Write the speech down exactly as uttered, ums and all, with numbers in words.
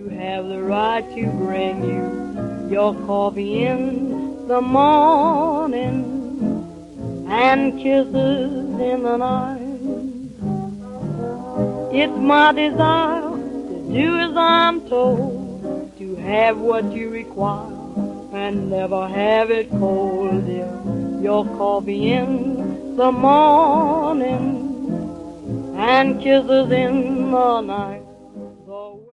have the right to bring you your coffee in the morning and kisses in the night. It's my desire to do as I'm told, to have what you require and never have it cold, dear. Your coffee in the morning and kisses in the night.